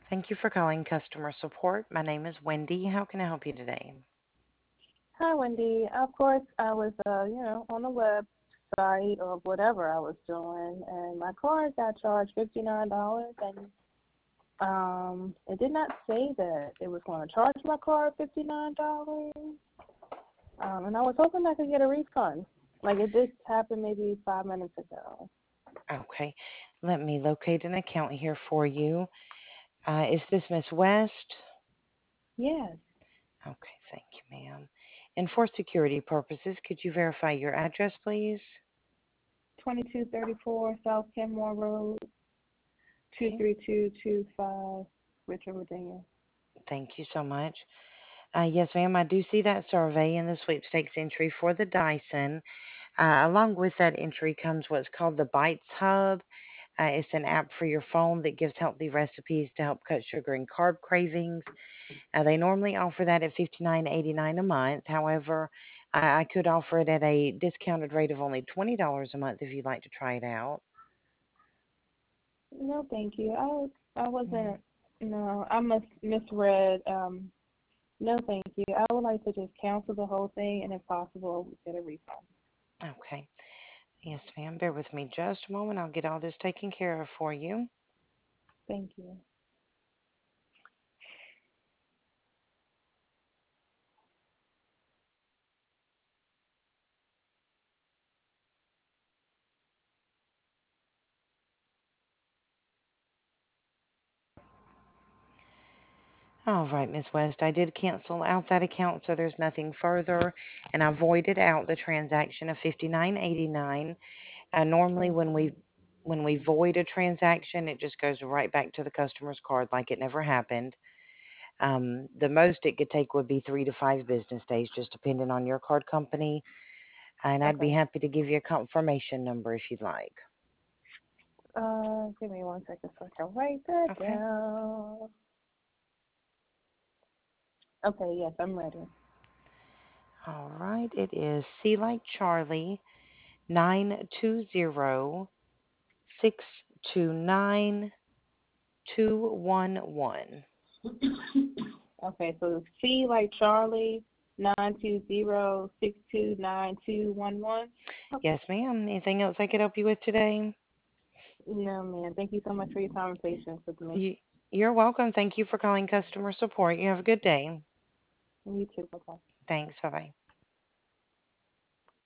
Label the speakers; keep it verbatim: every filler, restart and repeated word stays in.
Speaker 1: Thank you for calling customer support. My name is Wendy. How can I help you today?
Speaker 2: Hi, Wendy. Of course, I was, uh, you know, on the website or whatever I was doing, and my card got charged fifty-nine dollars, and um, it did not say that it was going to charge my card fifty-nine dollars. Um, and I was hoping I could get a refund. Like, it just happened maybe five minutes ago.
Speaker 1: Okay, let me locate an account here for you. Uh, is this Miss West?
Speaker 2: Yes,
Speaker 1: Okay, thank you, ma'am. And for security purposes, could you verify your address, please?
Speaker 2: twenty-two thirty-four South Kenmore Road,
Speaker 1: Okay,
Speaker 2: two three two two five, Richard, Virginia.
Speaker 1: thank you so much. Uh, yes, ma'am, I do see that survey in the sweepstakes entry for the Dyson. Uh, along with that entry comes what's called the Bites Hub. Uh, it's an app for your phone that gives healthy recipes to help cut sugar and carb cravings. Uh, they normally offer that at fifty-nine eighty-nine a month. However, I, I could offer it at a discounted rate of only twenty dollars a month if you'd like to try it out.
Speaker 2: No, thank you. I was, I
Speaker 1: Mm.
Speaker 2: wasn't, no, I must misread. Um, no, thank you. I would like to just cancel the whole thing and, if possible, get a refund.
Speaker 1: Okay. Yes, ma'am. Bear with me just a moment. I'll get all this taken care of for you.
Speaker 2: Thank you.
Speaker 1: All right, Miss West. I did cancel out that account, so there's nothing further, and I voided out the transaction of fifty-nine eighty-nine. Uh, normally,
Speaker 2: Thank
Speaker 1: when we
Speaker 2: you.
Speaker 1: when we void a transaction, it just goes right back to the customer's card like it never happened. Um, the most it could take would be three to five business days, just depending on your card company. And I'd be
Speaker 2: Okay.
Speaker 1: happy to give you a confirmation number if you'd like.
Speaker 2: Uh, give me one second so I can write that
Speaker 1: Okay.
Speaker 2: down. Okay, yes, I'm ready.
Speaker 1: All right. It is C like Charlie nine two zero six two nine two one one.
Speaker 2: Okay, so C like Charlie, nine two zero six two nine two one one. Okay.
Speaker 1: Yes, ma'am. Anything else I could help you with today?
Speaker 2: No, man. Thank you so much for your time and patience with me.
Speaker 1: You, you're welcome. Thank you for calling customer support. You have a good day.
Speaker 2: You too. Bye-bye.
Speaker 1: Thanks. Bye bye.